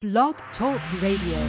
Blog Talk Radio.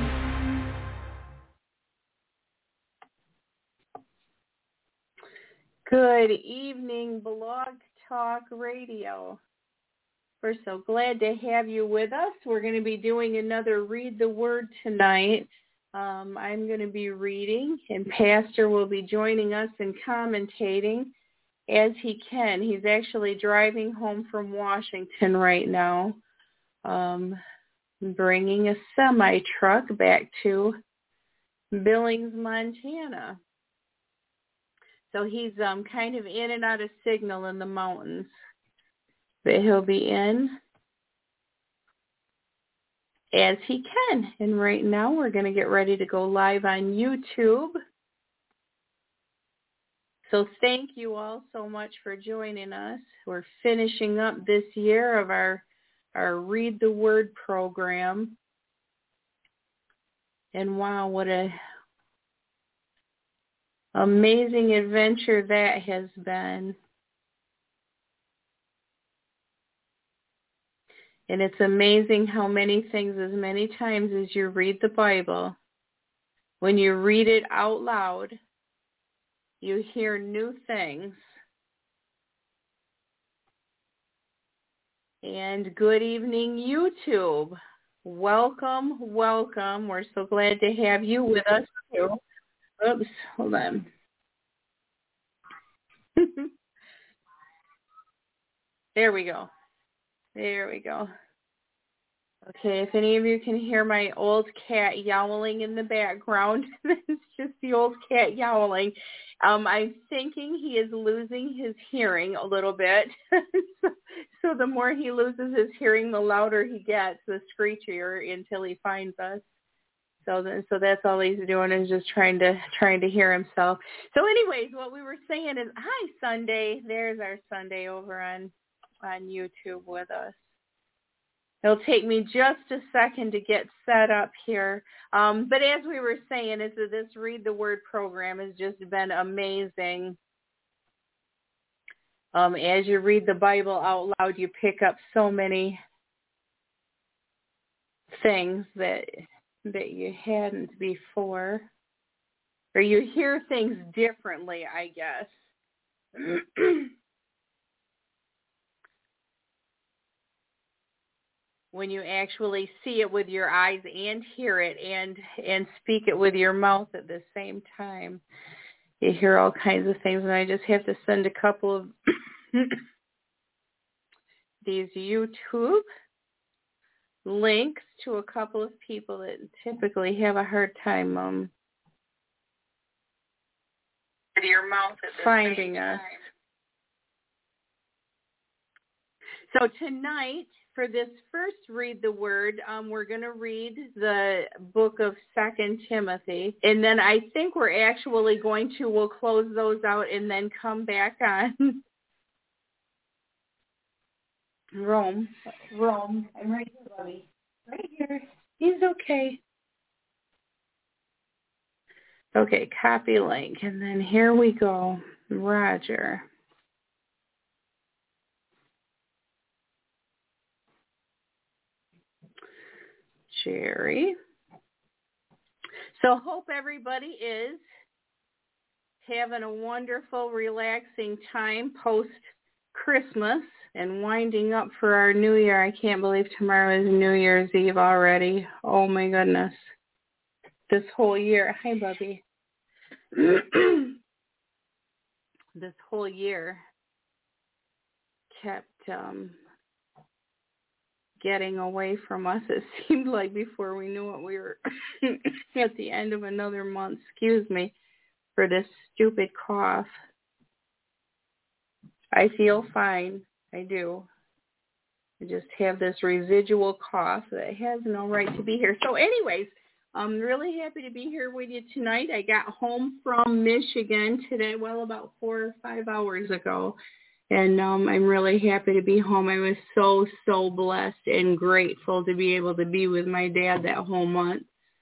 Good evening, Blog Talk Radio. We're so glad to have you with us. We're going to be doing another Read the Word tonight. I'm going to be reading, and Pastor will be joining us and commentating as he can. He's actually driving home from Washington right now, bringing a semi-truck back to Billings, Montana. So he's kind of in and out of signal in the mountains. But he'll be in as he can. And right now we're going to get ready to go live on YouTube. So thank you all so much for joining us. We're finishing up this year of our Read the Word program. And wow, what a amazing adventure that has been. And it's amazing how many things, as many times as you read the Bible, when you read it out loud, you hear new things. And good evening, YouTube. Welcome, welcome. We're so glad to have you with us too. Oops, hold on. There we go. There we go. Okay, if any of you can hear my old cat yowling in the background, it's just the old cat yowling. I'm thinking he is losing his hearing a little bit. So the more he loses his hearing, the louder he gets, the screechier until he finds us. So that's all he's doing is just trying to hear himself. So anyways, what we were saying is, hi, Sunday. There's our Sunday over on YouTube with us. It'll take me just a second to get set up here. But as we were saying, this Read the Word program has just been amazing. As you read the Bible out loud, you pick up so many things that you hadn't before. Or you hear things differently, I guess. When you actually see it with your eyes and hear it and speak it with your mouth at the same time. You hear all kinds of things, and I just have to send a couple of these YouTube links to a couple of people that typically have a hard time with your mouth at the finding us. So tonight, for this first Read the Word, we're going to read the book of 2 Timothy. And then I think we're actually we'll close those out and then come back on Rome. I'm right here, buddy. Right here. He's okay. Okay, copy link. And then here we go. Roger. Jerry. So hope everybody is having a wonderful, relaxing time post-Christmas and winding up for our New Year. I can't believe tomorrow is New Year's Eve already. Oh, my goodness. This whole year. Hi, Bubby. This whole year kept getting away from us. It seemed like before we knew it, we were at the end of another month. Excuse me for this stupid cough. I feel fine. I do. I just have this residual cough that has no right to be here. So anyways, I'm really happy to be here with you tonight. I got home from Michigan today, about 4 or 5 hours ago. And I'm really happy to be home. I was so blessed and grateful to be able to be with my dad that whole month.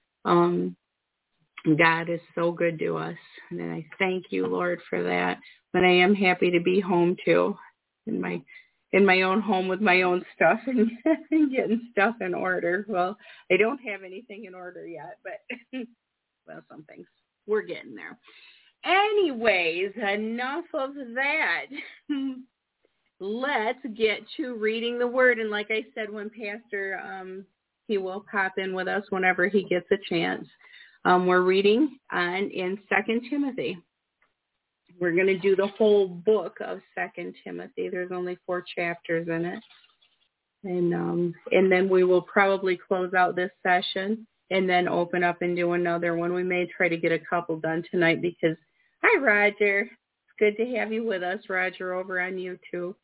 God is so good to us, and I thank you, Lord, for that. But I am happy to be home too. And in my own home with my own stuff and getting stuff in order. Well, I don't have anything in order yet, but well, some things we're getting there. Anyways, enough of that. Let's get to reading the Word. And like I said, when Pastor, he will pop in with us whenever he gets a chance. We're reading in 2 Timothy. We're going to do the whole book of 2 Timothy. There's only 4 chapters in it. And then we will probably close out this session and then open up and do another one. We may try to get a couple done tonight because, hi, Roger. It's good to have you with us, Roger, over on YouTube.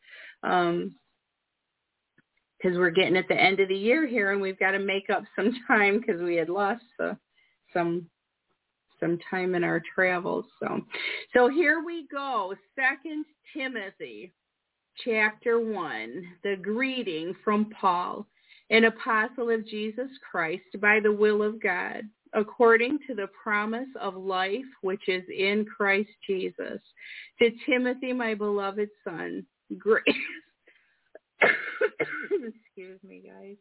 Because we're getting at the end of the year here, and we've got to make up some time because we had lost some time in our travels. So here we go. 2 Timothy, chapter 1, the greeting from Paul, an apostle of Jesus Christ by the will of God, according to the promise of life which is in Christ Jesus. To Timothy, my beloved son, grace. Excuse me, guys.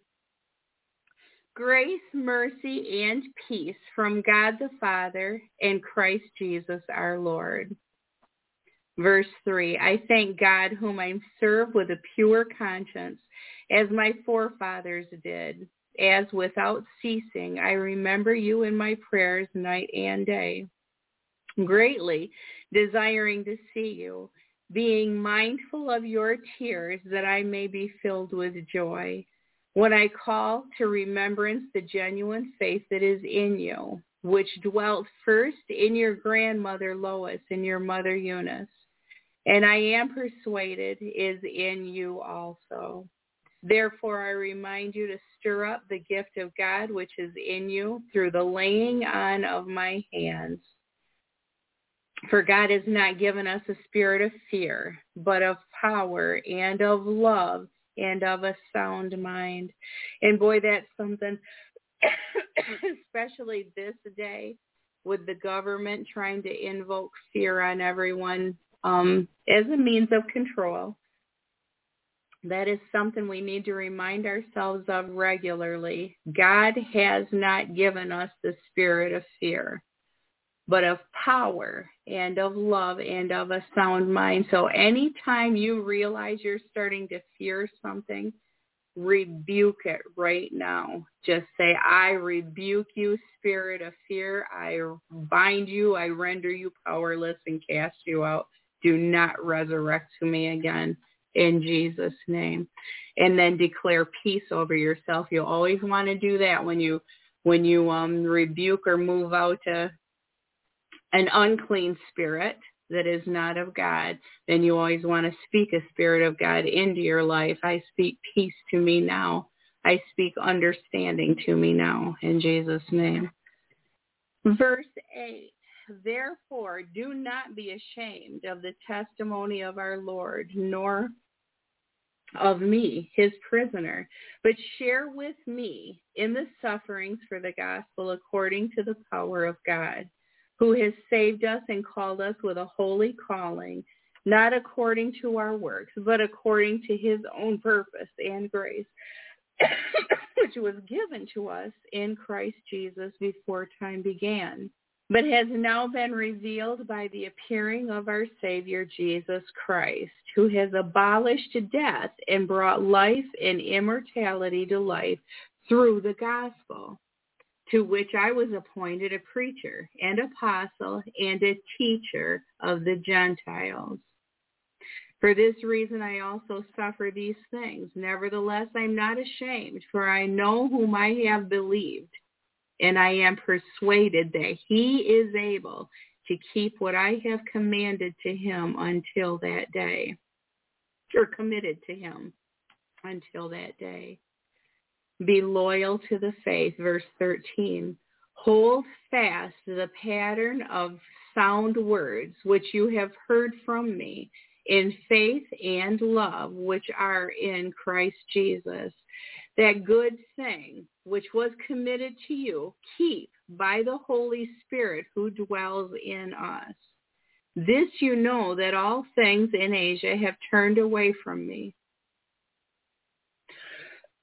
Grace, mercy, and peace from God the Father and Christ Jesus our Lord. Verse 3, I thank God whom I serve with a pure conscience, as my forefathers did, as without ceasing I remember you in my prayers night and day, greatly desiring to see you, being mindful of your tears, that I may be filled with joy, when I call to remembrance the genuine faith that is in you, which dwelt first in your grandmother Lois and your mother Eunice, and I am persuaded is in you also. Therefore I remind you to stir up the gift of God which is in you through the laying on of my hands. For God has not given us a spirit of fear, but of power and of love and of a sound mind. And boy, that's something, especially this day, with the government trying to invoke fear on everyone as a means of control. That is something we need to remind ourselves of regularly. God has not given us the spirit of fear, but of power and of love and of a sound mind. So anytime you realize you're starting to fear something, rebuke it right now. Just say, I rebuke you, spirit of fear. I bind you. I render you powerless and cast you out. Do not resurrect to me again. In Jesus' name. And then declare peace over yourself. You always want to do that when you rebuke or move out an unclean spirit that is not of God. Then you always want to speak a spirit of God into your life. I speak peace to me now. I speak understanding to me now. In Jesus' name. Verse 8. Therefore, do not be ashamed of the testimony of our Lord, nor of me, his prisoner, but share with me in the sufferings for the gospel according to the power of God, who has saved us and called us with a holy calling, not according to our works, but according to his own purpose and grace, which was given to us in Christ Jesus before time began, but has now been revealed by the appearing of our Savior Jesus Christ, who has abolished death and brought life and immortality to life through the gospel, to which I was appointed a preacher and apostle and a teacher of the Gentiles. For this reason I also suffer these things. Nevertheless, I am not ashamed, for I know whom I have believed, and I am persuaded that he is able to keep what I have commanded to him until that day, or committed to him until that day. Be loyal to the faith. Verse 13. Hold fast the pattern of sound words which you have heard from me in faith and love which are in Christ Jesus. That good thing which was committed to you, keep by the Holy Spirit who dwells in us. This you know, that all things in Asia have turned away from me,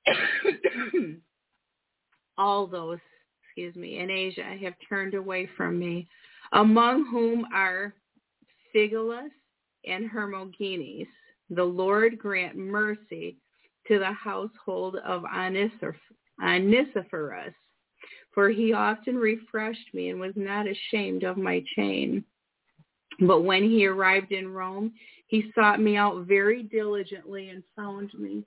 All those, in Asia have turned away from me, among whom are Phygelus and Hermogenes. The Lord grant mercy to the household of Onesiphorus, for he often refreshed me and was not ashamed of my chain. But when he arrived in Rome, he sought me out very diligently and found me.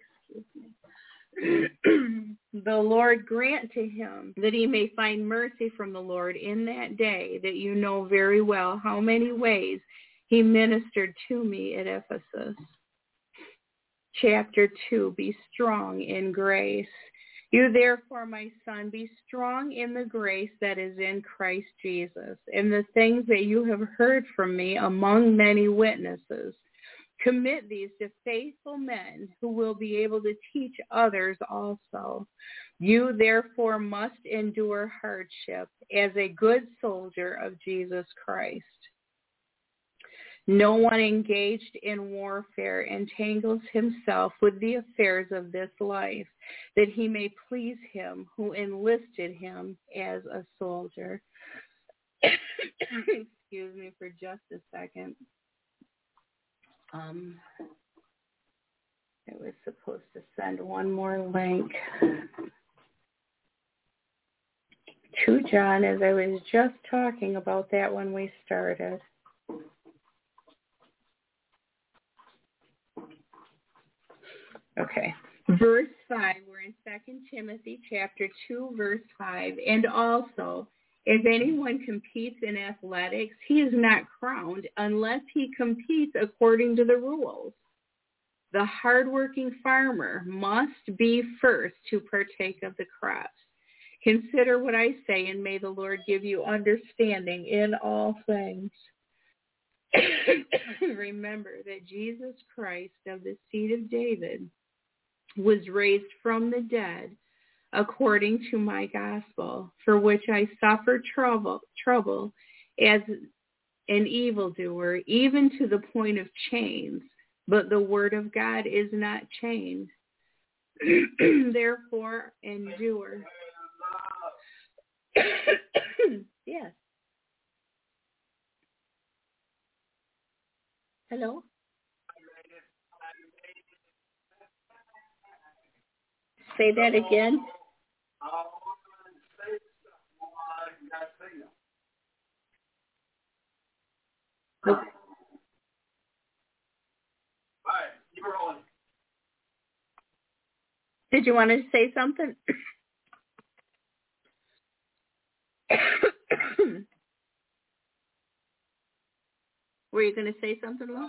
The Lord grant to him that he may find mercy from the Lord in that day, that you know very well how many ways he ministered to me at Ephesus. Chapter 2, be strong in grace. You therefore, my son, be strong in the grace that is in Christ Jesus, and the things that you have heard from me among many witnesses. Commit these to faithful men who will be able to teach others also. You therefore must endure hardship as a good soldier of Jesus Christ. No one engaged in warfare entangles himself with the affairs of this life, that he may please him who enlisted him as a soldier. Excuse me for just a second. I was supposed to send one more link to John, as I was just talking about that when we started. Okay. Verse 5, we're in 2 Timothy chapter 2, verse 5. And also, if anyone competes in athletics, he is not crowned unless he competes according to the rules. The hardworking farmer must be first to partake of the crops. Consider what I say, and may the Lord give you understanding in all things. Remember that Jesus Christ of the seed of David was raised from the dead according to my gospel, for which I suffer trouble as an evildoer, even to the point of chains. But the word of God is not chained. Therefore, endure. Yes. Hello? Say that again. Okay. Did you want to say something? Were you going to say something, Lo?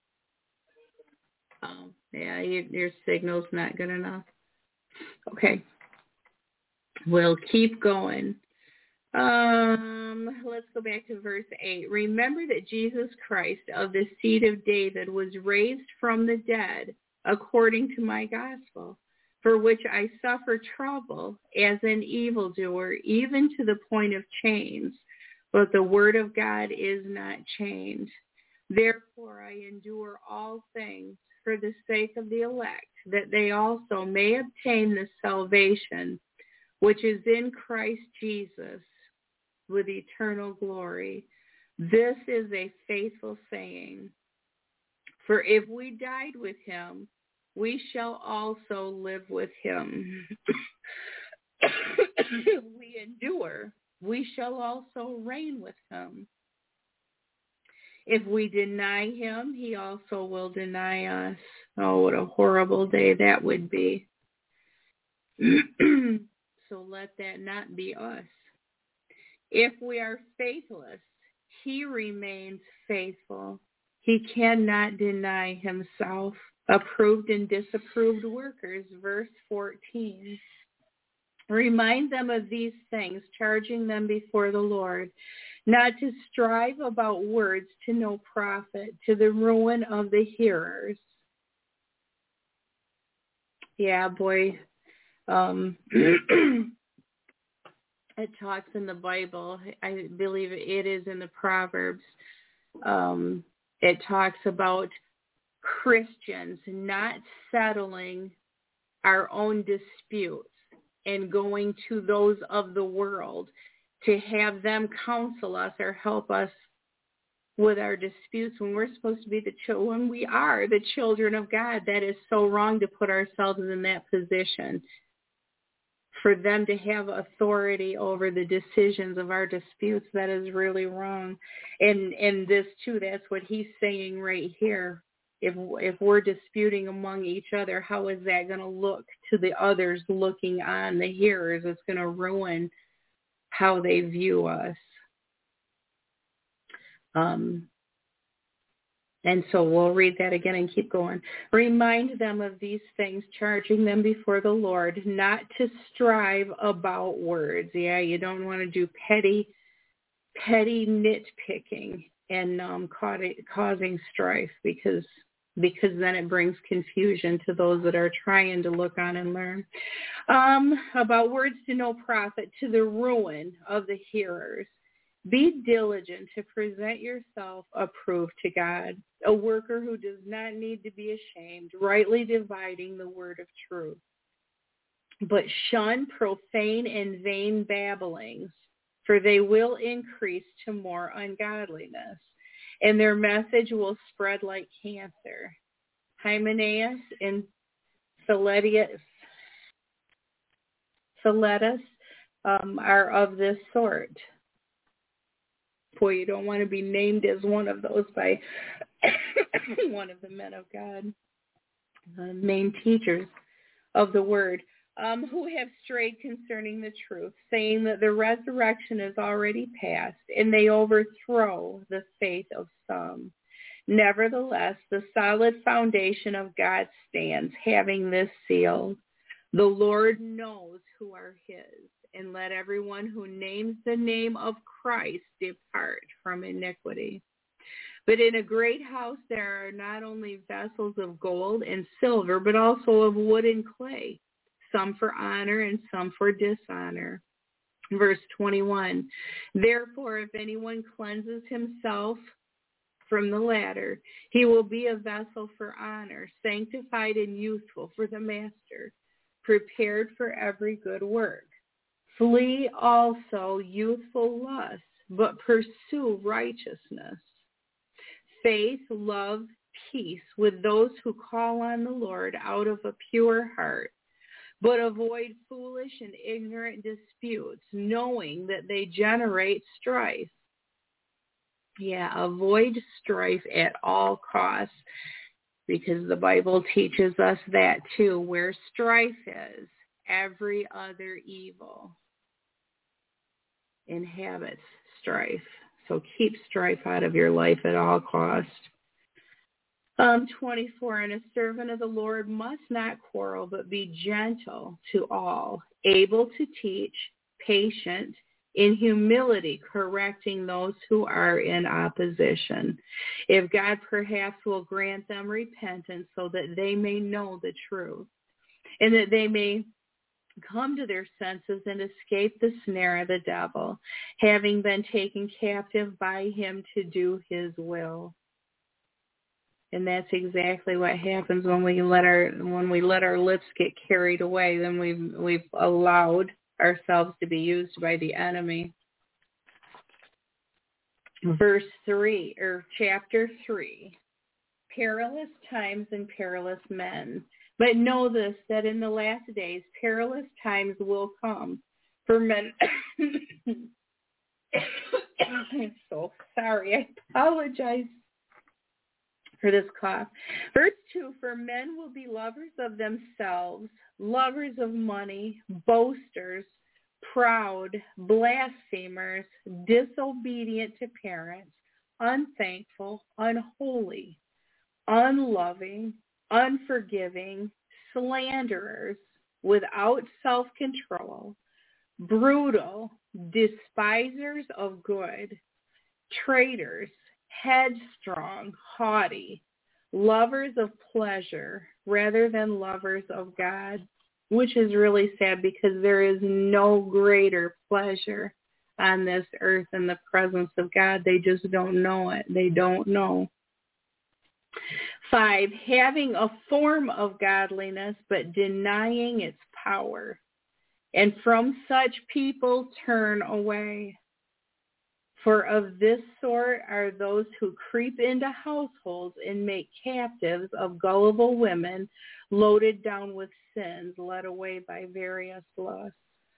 Oh, yeah, your signal's not good enough. Okay. We'll keep going. Let's go back to verse 8. Remember that Jesus Christ of the seed of David was raised from the dead according to my gospel, for which I suffer trouble as an evildoer, even to the point of chains. But the word of God is not chained. Therefore I endure all things for the sake of the elect, that they also may obtain the salvation which is in Christ Jesus with eternal glory. This is a faithful saying. For if we died with him, we shall also live with him. If we endure, we shall also reign with him. If we deny him, he also will deny us. Oh, what a horrible day that would be. So let that not be us. If we are faithless, he remains faithful. He cannot deny himself. Approved and disapproved workers, verse 14. Remind them of these things, charging them before the Lord, not to strive about words to no profit, to the ruin of the hearers. Yeah, boy. It talks in the Bible, I believe it is in the Proverbs, it talks about Christians not settling our own disputes and going to those of the world to have them counsel us or help us with our disputes when we're supposed to be when we are the children of God. That is so wrong to put ourselves in that position, for them to have authority over the decisions of our disputes. That is really wrong. And this too, that's what he's saying right here. If we're disputing among each other, how is that going to look to the others looking on, the hearers? It's going to ruin how they view us. And so we'll read that again and keep going. Remind them of these things, charging them before the Lord, not to strive about words. Yeah, you don't want to do petty nitpicking and causing strife, because then it brings confusion to those that are trying to look on and learn. About words to no profit, to the ruin of the hearers. Be diligent to present yourself approved to God, a worker who does not need to be ashamed, rightly dividing the word of truth. But shun profane and vain babblings, for they will increase to more ungodliness, and their message will spread like cancer. Hymenaeus and Philetus are of this sort. Boy, you don't want to be named as one of those by one of the men of God, main teachers of the word, who have strayed concerning the truth, saying that the resurrection is already past, and they overthrow the faith of some. Nevertheless, the solid foundation of God stands, having this seal: the Lord knows who are his, and let everyone who names the name of Christ depart from iniquity. But in a great house there are not only vessels of gold and silver, but also of wood and clay, some for honor and some for dishonor. Verse 21, therefore, if anyone cleanses himself from the latter, he will be a vessel for honor, sanctified and useful for the master, prepared for every good work. Flee also youthful lusts, but pursue righteousness, faith, love, peace with those who call on the Lord out of a pure heart. But avoid foolish and ignorant disputes, knowing that they generate strife. Yeah, avoid strife at all costs, because the Bible teaches us that too. Where strife is, every other evil inhabits strife. So keep strife out of your life at all costs. 24, and a servant of the Lord must not quarrel, but be gentle to all, able to teach, patient, in humility, correcting those who are in opposition. If God perhaps will grant them repentance so that they may know the truth, and that they may come to their senses and escape the snare of the devil, having been taken captive by him to do his will. And that's exactly what happens when we let our lips get carried away. Then we've allowed ourselves to be used by the enemy. Verse 3, or chapter 3, perilous times and perilous men. But know this, that in the last days perilous times will come. For men, I'm so sorry, I apologize for this cough. Verse 2, for men will be lovers of themselves, lovers of money, boasters, proud, blasphemers, disobedient to parents, unthankful, unholy, unloving, unforgiving, slanderers, without self-control, brutal, despisers of good, traitors, headstrong, haughty, lovers of pleasure rather than lovers of God, which is really sad, because there is no greater pleasure on this earth than the presence of God. They just don't know it. They don't know. 5, having a form of godliness but denying its power. And from such people turn away. For of this sort are those who creep into households and make captives of gullible women, loaded down with sins, led away by various lusts.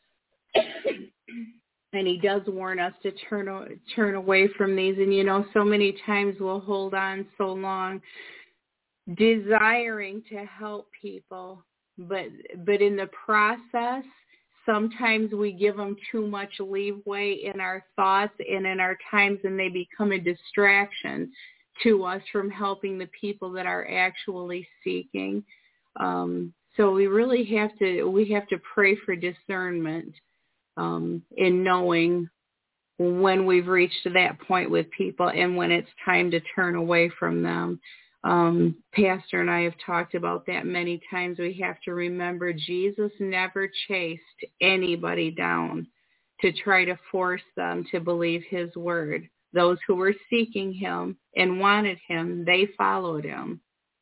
And he does warn us to turn away from these. And, so many times we'll hold on so long, desiring to help people, but in the process, sometimes we give them too much leeway in our thoughts and in our times, and they become a distraction to us from helping the people that are actually seeking. So we really have to pray for discernment in knowing when we've reached that point with people and when it's time to turn away from them. Pastor and I have talked about that many times. We have to remember Jesus never chased anybody down to try to force them to believe his word. Those who were seeking him and wanted him, they followed him.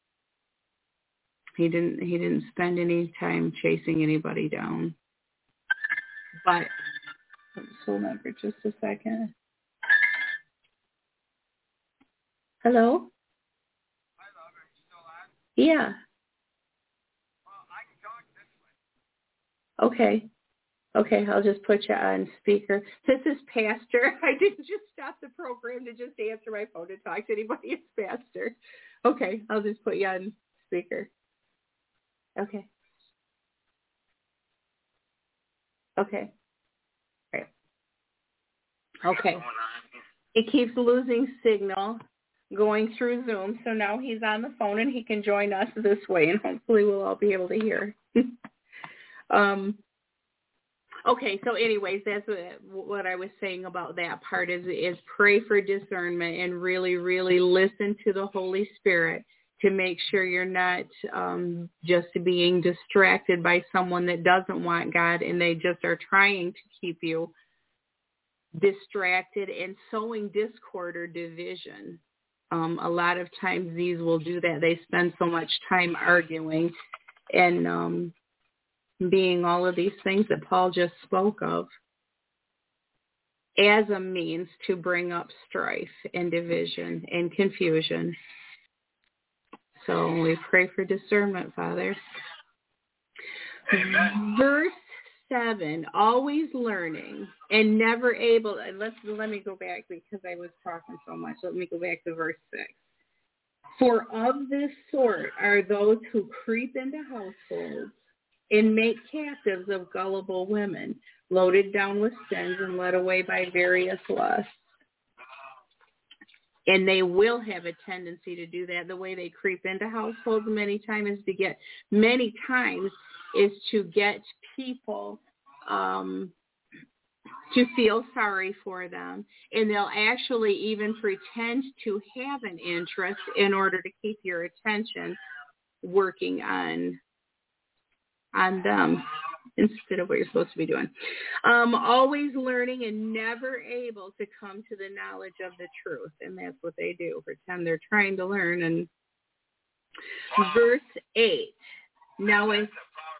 He didn't spend any time chasing anybody down. But hold on for just a second. Hello? Yeah. Well, I can talk this way. Okay, I'll just put you on speaker. This is Pastor. I didn't just stop the program to just answer my phone to talk to anybody. It's Pastor. Okay, I'll just put you on speaker. Okay. Okay. Right. Okay. It keeps losing signal going through Zoom, so now he's on the phone and he can join us this way, and hopefully we'll all be able to hear. Okay, so anyways, that's what I was saying about that part is pray for discernment and really, really listen to the Holy Spirit to make sure you're not just being distracted by someone that doesn't want God and they just are trying to keep you distracted and sowing discord or division. A lot of times these will do that. They spend so much time arguing and being all of these things that Paul just spoke of as a means to bring up strife and division and confusion. So we pray for discernment, Father. Amen. Verse 7, always learning and never able. And let me go back because I was talking so much. Let me go back to verse 6. For of this sort are those who creep into households and make captives of gullible women, loaded down with sins and led away by various lusts. And they will have a tendency to do that. The way they creep into households many times is to get people to feel sorry for them. And they'll actually even pretend to have an interest in order to keep your attention working on them instead of what you're supposed to be doing. Always learning and never able to come to the knowledge of the truth. And that's what they do, pretend they're trying to learn. And verse 8. Now it's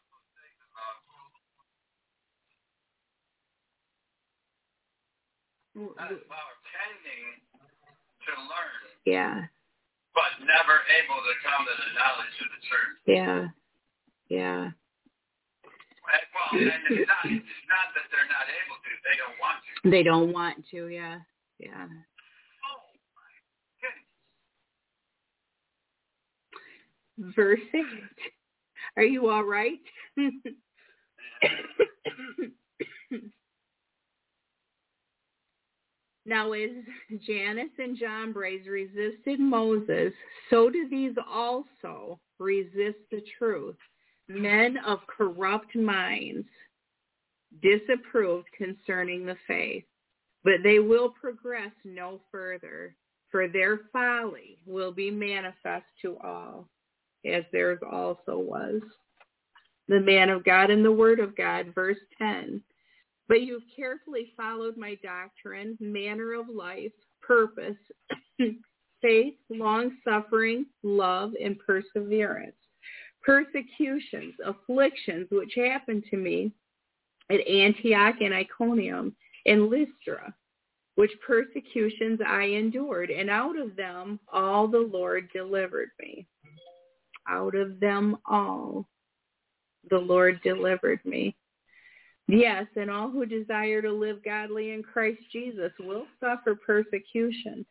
pretending to learn. Yeah. But never able to come to the knowledge of the truth. Yeah. Yeah. Well, and it's not that they're not able to. They don't want to. They don't want to, yeah. Yeah. Oh, my goodness. Verse 8. Are you all right? Now, as Jannes and Jambres resisted Moses, so do these also resist the truth. Men of corrupt minds, disapproved concerning the faith, but they will progress no further, for their folly will be manifest to all, as theirs also was. The man of God and the word of God, verse 10. But you've carefully followed my doctrine, manner of life, purpose, faith, long-suffering, love, and perseverance. Persecutions, afflictions, which happened to me at Antioch and Iconium and Lystra, which persecutions I endured, and out of them all the Lord delivered me. Out of them all the Lord delivered me. Yes, and all who desire to live godly in Christ Jesus will suffer persecution,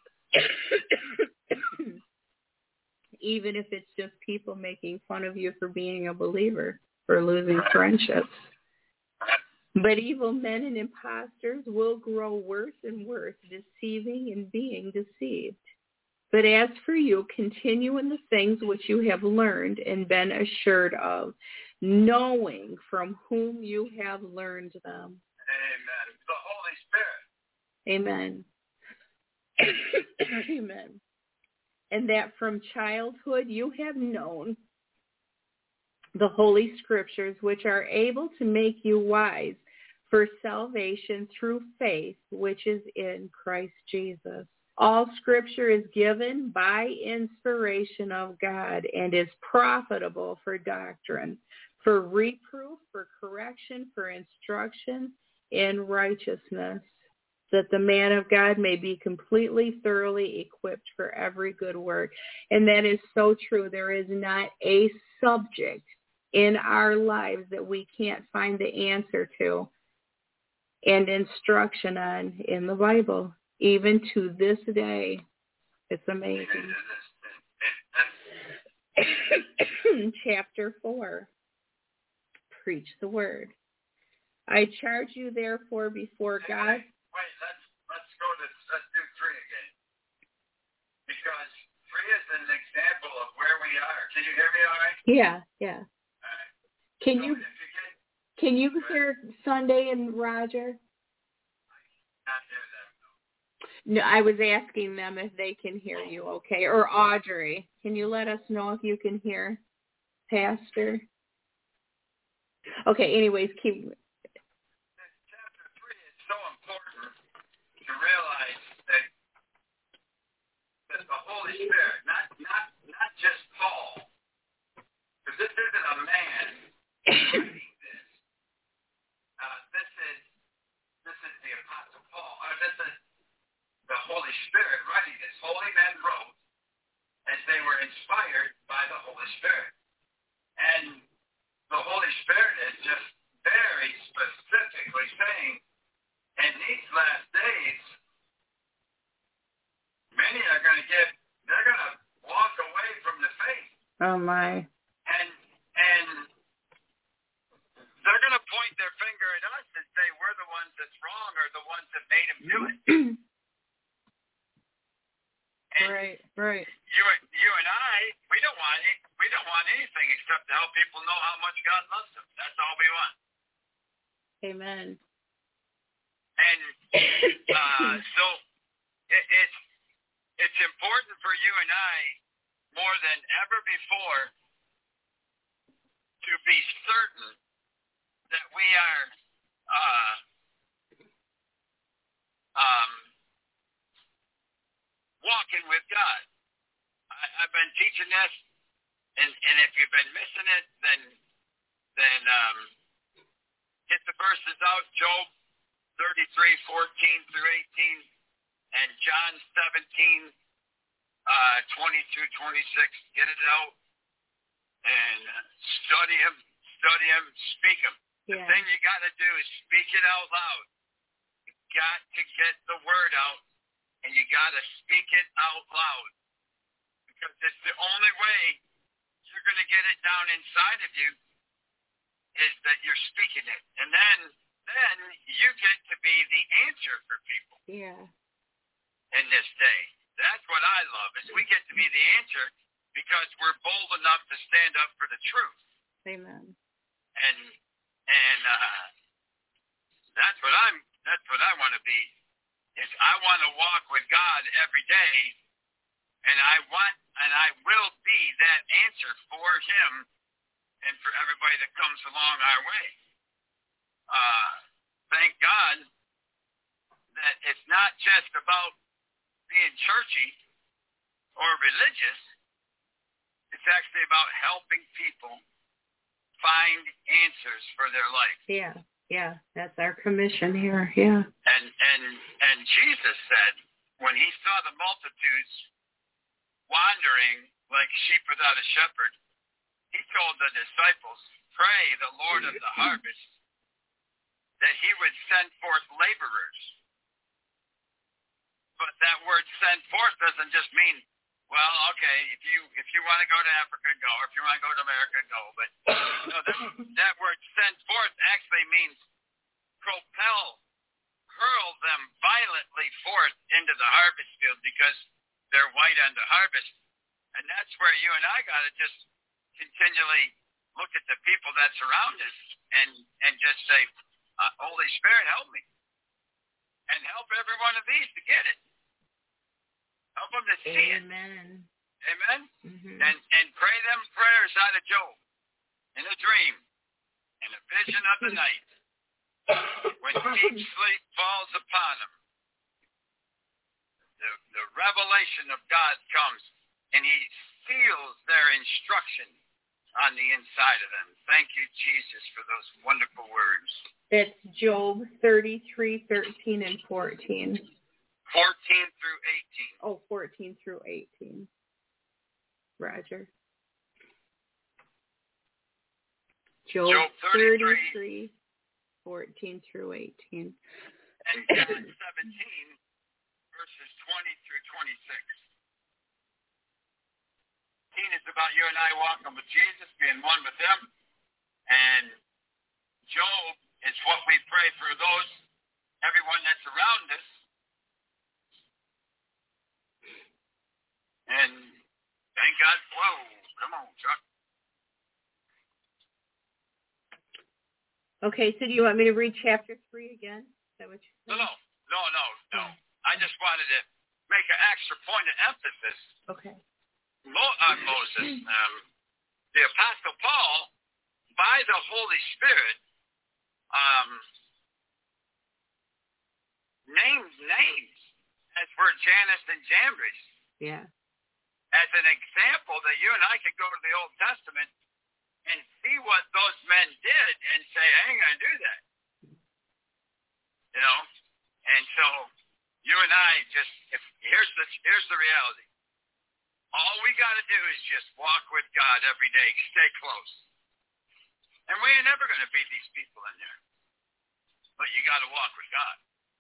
even if it's just people making fun of you for being a believer, for losing friendships. But evil men and impostors will grow worse and worse, deceiving and being deceived. But as for you, continue in the things which you have learned and been assured of, knowing from whom you have learned them. Amen. The Holy Amen. Spirit. Amen. And that from childhood you have known the Holy Scriptures, which are able to make you wise for salvation through faith, which is in Christ Jesus. All Scripture is given by inspiration of God and is profitable for doctrine, for reproof, for correction, for instruction in righteousness, that the man of God may be completely, thoroughly equipped for every good work. And that is so true. There is not a subject in our lives that we can't find the answer to and instruction on in the Bible, even to this day. It's amazing. Chapter 4. Preach the word. I charge you therefore before God. Wait, let's do 3 again. Because 3 is an example of where we are. Can you hear me all right? Yeah. All right. Can you hear Sunday and Roger? Not hear them. No, I was asking them if they can hear you okay. Or Audrey. Can you let us know if you can hear Pastor? Okay, anyways, keep. Chapter 3 is so important to realize that the Holy Spirit, not just Paul, because this isn't a man writing this. This is the Apostle Paul, or this is the Holy Spirit writing this. Holy men wrote as they were inspired by the Holy Spirit. And the Holy Spirit is just very specifically saying, in these last days, many are going to they're going to walk away from the faith. Oh, my. And they're going to point their finger at us and say we're the ones that's wrong or the ones that made him do it. And Right. You and I, we don't want anything except to help people know how much God loves them. That's all we want. Amen. And so it's important for you and I more than ever before to be certain that we are walking with God. I've been teaching this, and if you've been missing it, then get the verses out. Job 33:14 through 18, and John 17:20 through 26. Get it out and study them, speak them. Yeah. The thing you got to do is speak it out loud. You got to get the word out, and you got to speak it out loud, because it's the only way you're going to get it down inside of you is that you're speaking it, and then you get to be the answer for people. Yeah. In this day, that's what I love, is we get to be the answer because we're bold enough to stand up for the truth. Amen. And that's what I want to be. Is I want to walk with God every day, and I will be that answer for him and for everybody that comes along our way. Thank God that it's not just about being churchy, or religious. It's actually about helping people find answers for their life. Yeah, that's our commission here. Yeah. And Jesus said, when he saw the multitudes wandering like sheep without a shepherd, he told the disciples, pray the Lord of the harvest that he would send forth laborers. But that word send forth doesn't just mean, well, okay, if you want to go to Africa, go. Or if you want to go to America, go. But no, that word send forth actually means hurl them violently forth into the harvest field because they're white unto harvest. And that's where you and I got to just continually look at the people that surround us and just say, Holy Spirit, help me. And help every one of these to get it. Help them to see it. Amen? Mm-hmm. And pray them prayers out of Job in a dream, in a vision of the night, when deep sleep falls upon them. The revelation of God comes, and he seals their instruction on the inside of them. Thank you, Jesus, for those wonderful words. It's Job 33, 13, and 14. 14 through 18. Oh, 14 through 18. Roger. Job 33, 14 through 18. And John 17, verses 20 through 26. 18 is about you and I walking with Jesus, being one with him. And Job is what we pray for everyone that's around us. And thank God. Whoa, come on, Chuck. Okay, so do you want me to read chapter 3 again? Is that what you're saying? No. I just wanted to make an extra point of emphasis. Okay. On Moses. The Apostle Paul, by the Holy Spirit, named names as for Jannes and Jambres. Yeah. As an example that you and I could go to the Old Testament and see what those men did and say, I ain't going to do that. You know? And so you and I here's the reality. All we got to do is just walk with God every day, stay close. And we ain't never going to beat these people in there. But you got to walk with God.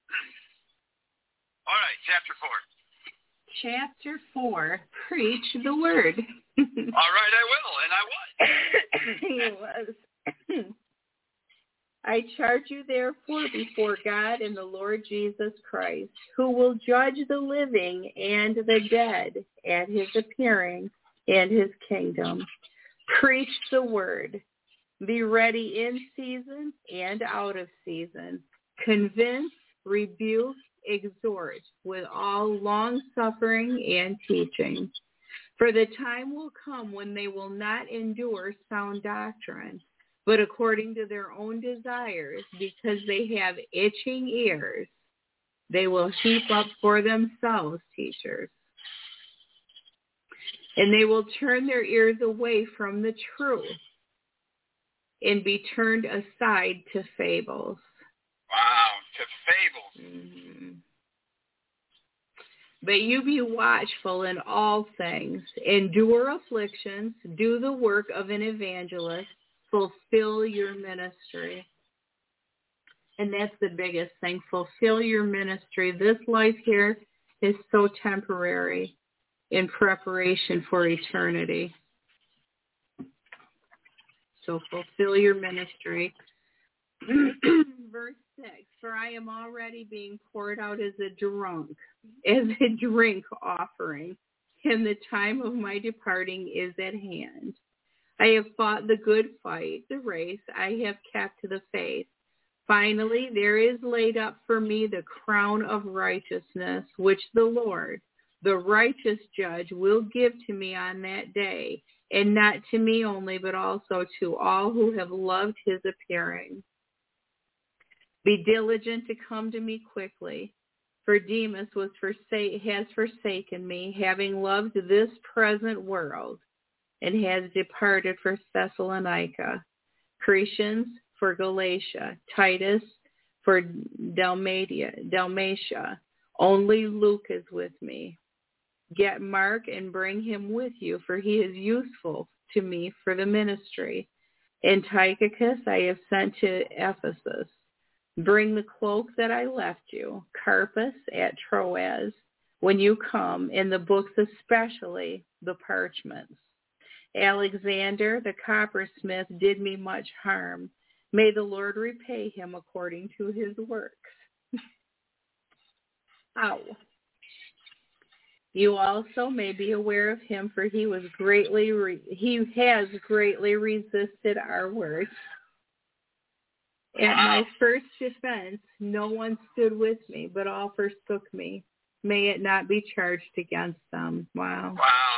All right, chapter 4. Chapter 4, preach the word. All right, I will, and I was. He was. I charge you therefore before God and the Lord Jesus Christ, who will judge the living and the dead at his appearing and his kingdom. Preach the word. Be ready in season and out of season. Convince, rebuke, exhort with all long-suffering and teaching. For the time will come when they will not endure sound doctrine, but according to their own desires, because they have itching ears, they will heap up for themselves teachers. And they will turn their ears away from the truth and be turned aside to fables. Wow, to fables. Mm-hmm. But you be watchful in all things, endure afflictions, do the work of an evangelist, fulfill your ministry. And that's the biggest thing, fulfill your ministry. This life here is so temporary in preparation for eternity. So fulfill your ministry. Verse 6, for I am already being poured out as a drink offering, and the time of my departing is at hand. I have fought the good fight, the race. I have kept the faith. Finally, there is laid up for me the crown of righteousness, which the Lord, the righteous judge, will give to me on that day, and not to me only, but also to all who have loved his appearing. Be diligent to come to me quickly, For Demas has forsaken me, having loved this present world, and has departed for Thessalonica. Crescens for Galatia, Titus for Dalmatia. Only Luke is with me. Get Mark and bring him with you, for he is useful to me for the ministry. And Tychicus I have sent to Ephesus. Bring the cloak that I left you, Carpus at Troas, when you come, and the books especially the parchments. Alexander the coppersmith did me much harm. May the Lord repay him according to his works. Ow. You also may be aware of him, for he has greatly resisted our words. At my first defense, no one stood with me, but all forsook me. May it not be charged against them. Wow.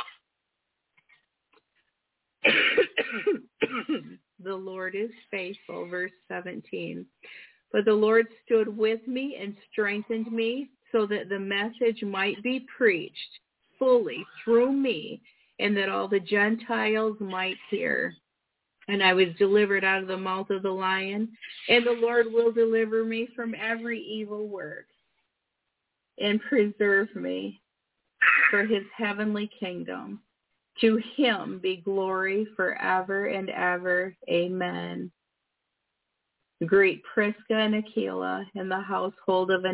The Lord is faithful, verse 17. But the Lord stood with me and strengthened me, so that the message might be preached fully through me, and that all the Gentiles might hear. And I was delivered out of the mouth of the lion, and the Lord will deliver me from every evil work, and preserve me for his heavenly kingdom. To him be glory forever and ever. Amen. Greet Prisca and Aquila and the household of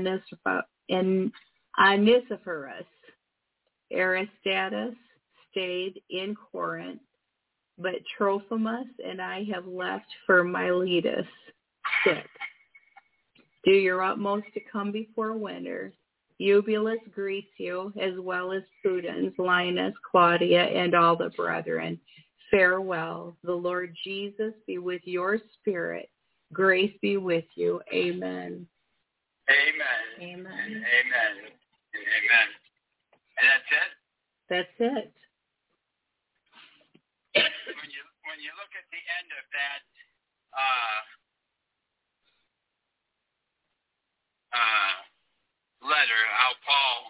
Onesiphorus. Aristatus stayed in Corinth, but Trophimus and I have left for Miletus sick. Do your utmost to come before winter. Eubulus greets you, as well as Pudens, Linus, Claudia, and all the brethren. Farewell. The Lord Jesus be with your spirit. Grace be with you. Amen. Amen. Amen. Amen. Amen. And that's it? That's it. When you look at the end of that letter, how Paul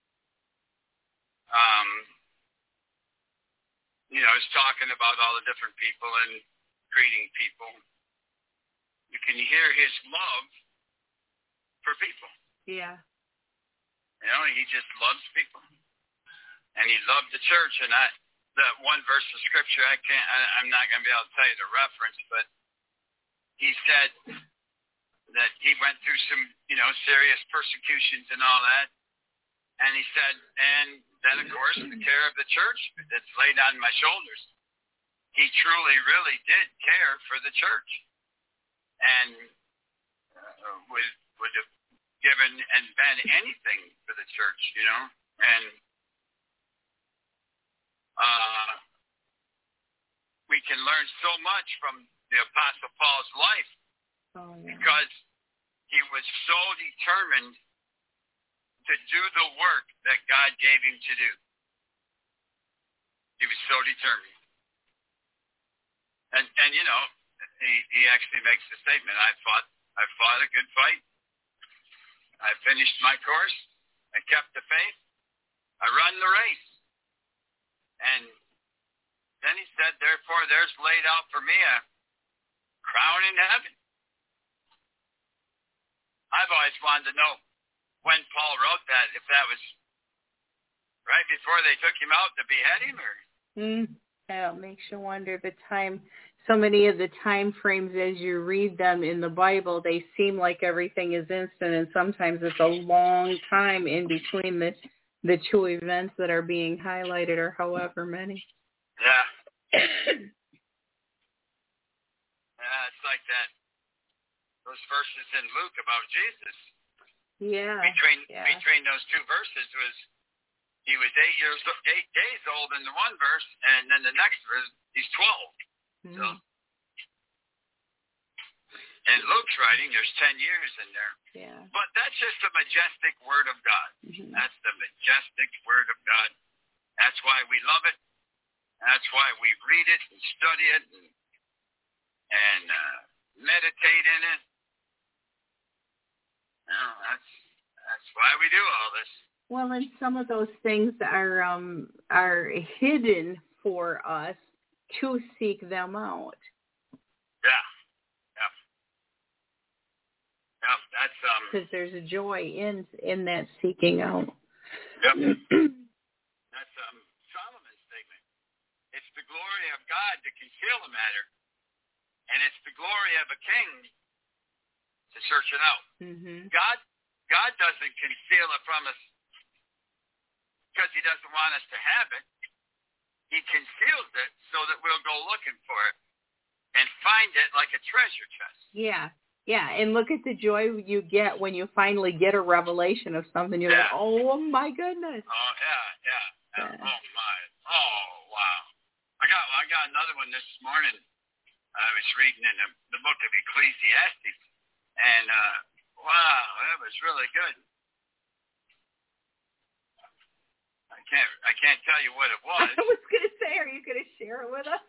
is talking about all the different people and greeting people, you can hear his love for people. Yeah. He just loves people. And he loved the church. And that one verse of scripture, I'm not going to be able to tell you the reference, but he said that he went through some, serious persecutions and all that. And he said, and then, of course, the care of the church that's laid on my shoulders. He truly, really did care for the church. And would have given and been anything for the church, And we can learn so much from the Apostle Paul's life because he was so determined to do the work that God gave him to do. He was so determined. And he actually makes the statement, I fought a good fight. I finished my course. I kept the faith. I run the race. And then he said, therefore, there's laid out for me a crown in heaven. I've always wanted to know when Paul wrote that, if that was right before they took him out to behead him, or... That makes you wonder the time. So many of the time frames as you read them in the Bible, they seem like everything is instant, and sometimes it's a long time in between the two events that are being highlighted, or however many. Yeah. Yeah, it's like that. Those verses in Luke about Jesus. Yeah. Between those two verses was he was 8 days old in the one verse, and then the next verse he's 12. So in Luke's writing, there's 10 years in there. Yeah. But that's just the majestic word of God. Mm-hmm. That's the majestic word of God. That's why we love it. That's why we read it and study it and meditate in it. That's why we do all this. Well, and some of those things are hidden for us to seek them out. Yeah. That's because there's a joy in that seeking out. Yep. That's Solomon's statement. It's the glory of God to conceal a matter, and it's the glory of a king to search it out. Mm-hmm. God doesn't conceal it from us because he doesn't want us to have it. He conceals it so that we'll go looking for it and find it like a treasure chest. Yeah. Yeah, and look at the joy you get when you finally get a revelation of something. You're like, oh, my goodness. Oh, yeah. Oh, my. Oh, wow. I got another one this morning. I was reading in the book of Ecclesiastes, and, wow, that was really good. I can't tell you what it was. I was going to say, are you going to share it with us?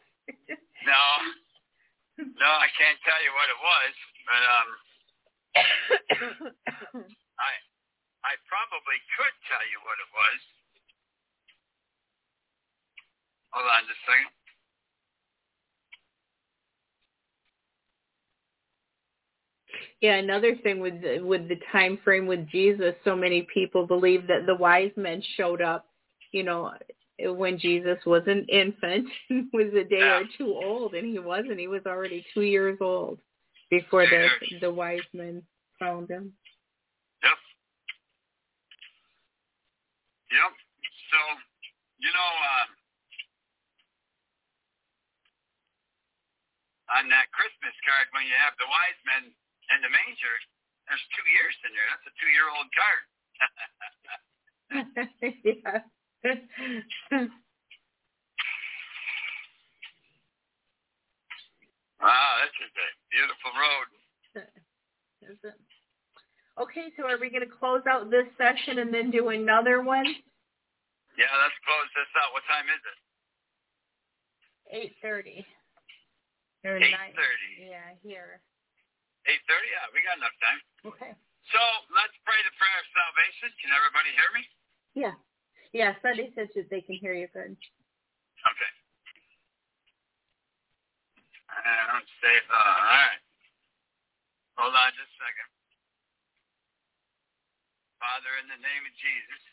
No, I can't tell you what it was, but I probably could tell you what it was. Hold on just a second. Yeah, another thing with the time frame with Jesus, so many people believe that the wise men showed up, when Jesus was an infant, was a day or two old, and he wasn't. He was already 2 years old before the wise men found him. Yep. So, on that Christmas card, when you have the wise men and the manger, there's 2 years in there. That's a 2-year-old card. Yeah. Wow, that's just a beautiful road. Is it? Okay, so are we going to close out this session and then do another one? Yeah, let's close this out. What time is it? 8:30. 8:30. 8:30. Yeah, here. 8:30? Yeah, we got enough time. Okay. So let's pray the prayer of salvation. Can everybody hear me? Yeah. Yeah, Sunday says that they can hear you good. Okay. Let's say, all right. Hold on just a second. Father, in the name of Jesus,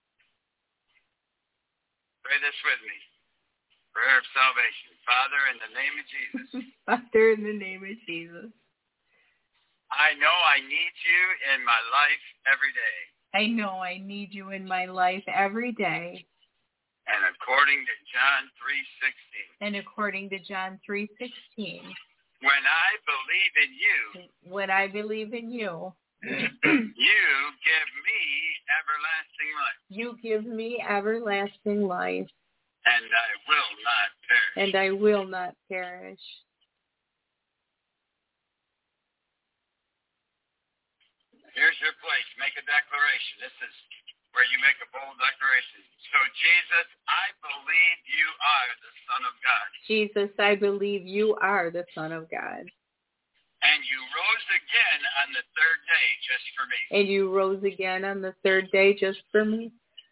pray this with me. Prayer of salvation. Father, in the name of Jesus. Father, in the name of Jesus. I know I need you in my life every day. I know I need you in my life every day. And according to John 3:16. And according to John 3:16. When I believe in you. When I believe in you. You give me everlasting life. You give me everlasting life. And I will not perish. And I will not perish. Here's your place. Make a declaration. This is where you make a bold declaration. So, Jesus, I believe you are the Son of God. Jesus, I believe you are the Son of God. And you rose again on the third day just for me. And you rose again on the third day just for me.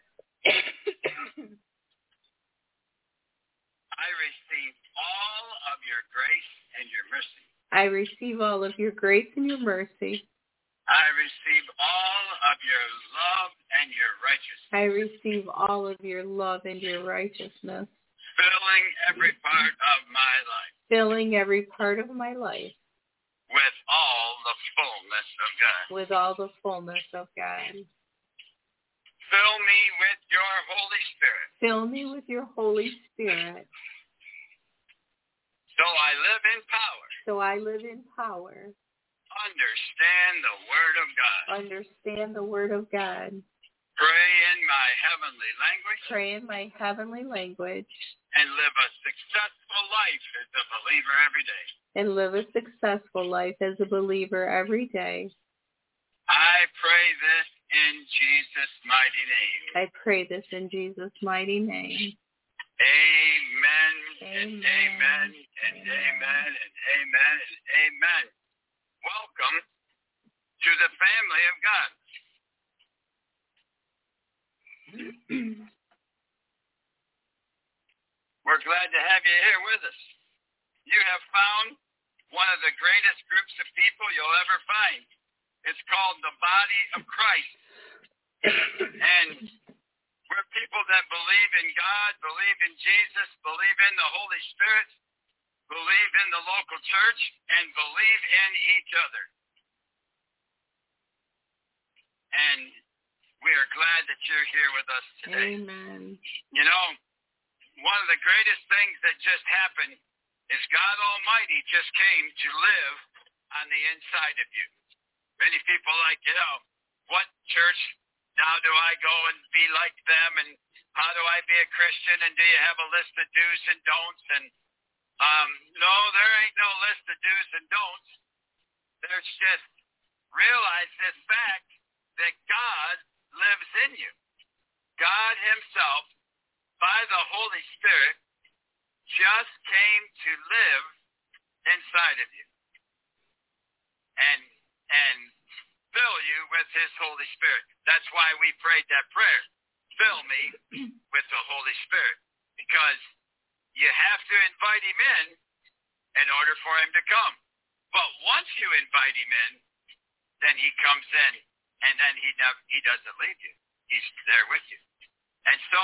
I receive all of your grace and your mercy. I receive all of your grace and your mercy. I receive all of your love and your righteousness. I receive all of your love and your righteousness. Filling every part of my life. Filling every part of my life. With all the fullness of God. With all the fullness of God. Fill me with your Holy Spirit. Fill me with your Holy Spirit. So I live in power. So I live in power. Understand the Word of God. Understand the Word of God. Pray in my heavenly language. Pray in my heavenly language. And live a successful life as a believer every day. And live a successful life as a believer every day. I pray this in Jesus' mighty name. I pray this in Jesus' mighty name. Amen. Amen. And amen. And amen. And amen. And amen. Welcome to the family of God. We're glad to have you here with us. You have found one of the greatest groups of people you'll ever find. It's called the Body of Christ. And we're people that believe in God, believe in Jesus, believe in the Holy Spirit, believe in the local church, and believe in each other. And we are glad that you're here with us today. Amen. You know, one of the greatest things that just happened is God Almighty just came to live on the inside of you. Many people like, what church now do I go and be like them, and how do I be a Christian, and do you have a list of do's and don'ts? And no, there ain't no list of do's and don'ts. There's just realize this fact that God lives in you. God himself, by the Holy Spirit, just came to live inside of you and fill you with his Holy Spirit. That's why we prayed that prayer. Fill me with the Holy Spirit. Because you have to invite him in order for him to come. But once you invite him in, then he comes in, and then he doesn't leave you. He's there with you. And so,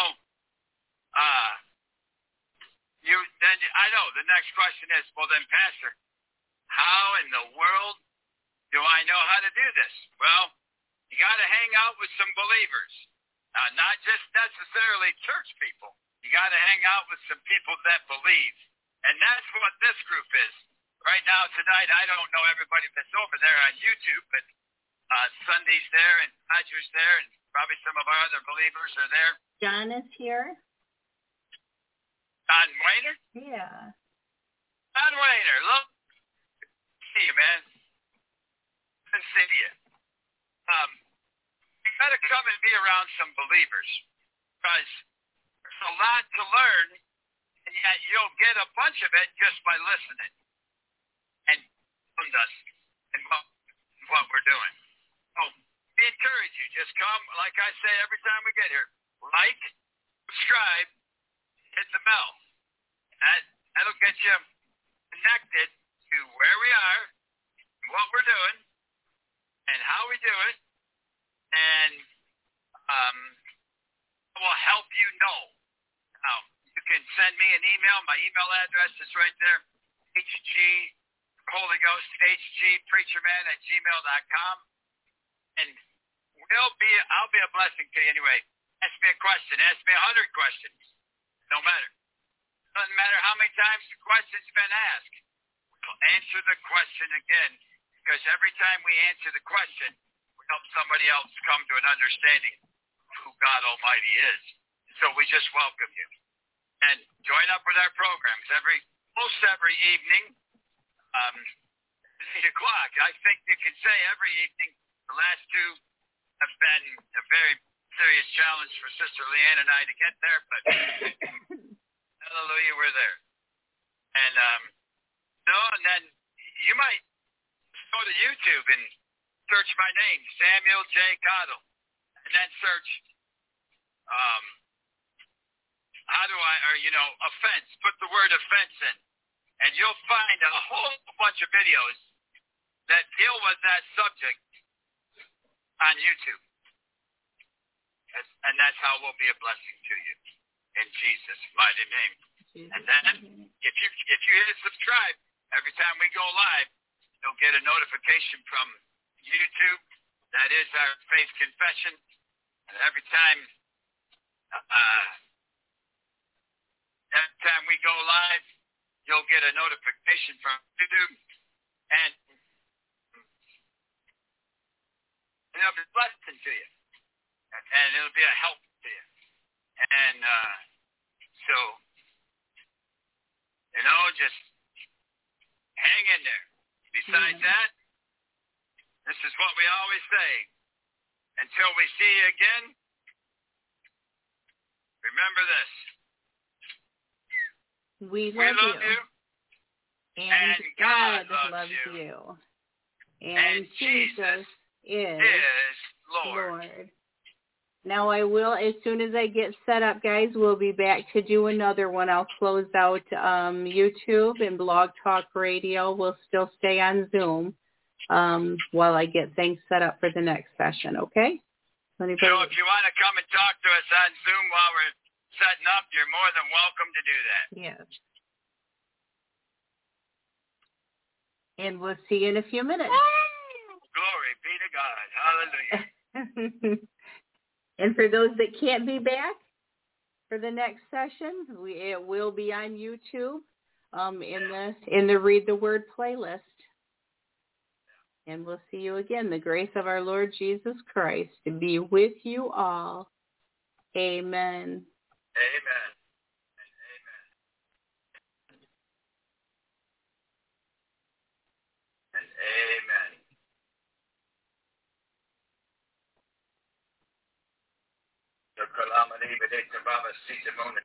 I know the next question is, well then, Pastor, how in the world do I know how to do this? Well, you got to hang out with some believers, not just necessarily church people. You got to hang out with some people that believe, and that's what this group is. Right now, tonight, I don't know everybody that's over there on YouTube, but Sunday's there, and Roger's there, and probably some of our other believers are there. John is here. John Wayner? Yeah. John Wayner, look. See you, man. Good to see you. You got to come and be around some believers, because there's a lot to learn, and yet you'll get a bunch of it just by listening and us and what we're doing. So we encourage you. Just come, like I say every time we get here, like, subscribe, hit the bell. That'll get you connected to where we are, what we're doing, and how we do it, and will help you know. Now, you can send me an email. My email address is right there, hgpreacherman@gmail.com. And I'll be a blessing to you anyway. Ask me a question. Ask me 100 questions. No matter. Doesn't matter how many times the question's been asked. We'll answer the question again, because every time we answer the question, we help somebody else come to an understanding of who God Almighty is. So we just welcome you. And join up with our programs most every evening, 8 o'clock. I think you can say every evening. The last two have been a very serious challenge for Sister Leanne and I to get there, but hallelujah, we're there. And and then you might go to YouTube and search my name, Samuel J. Cottle, and then search offense. Put the word offense in, and you'll find a whole bunch of videos that deal with that subject on YouTube. And that's how we'll be a blessing to you in Jesus' mighty name. And then if you hit subscribe, every time we go live, you'll get a notification from YouTube. That is our faith confession. And every time we go live, you'll get a notification from YouTube. And it'll be a blessing to you. And it'll be a help to you. And so, just hang in there. Besides that, this is what we always say. Until we see you again, remember this. We love you. And God loves you. And Jesus is Lord. Now I will, as soon as I get set up, guys, we'll be back to do another one. I'll close out YouTube and Blog Talk Radio. We'll still stay on Zoom while I get things set up for the next session, okay? Anybody? So if you want to come and talk to us on Zoom while we're setting up, you're more than welcome to do that. Yes. And we'll see you in a few minutes. Glory be to God. Hallelujah. And for those that can't be back for the next session, it will be on YouTube in the Read the Word playlist. And we'll see you again. The grace of our Lord Jesus Christ to be with you all. Amen. Amen. Amen. The calamity, but it's about a seat of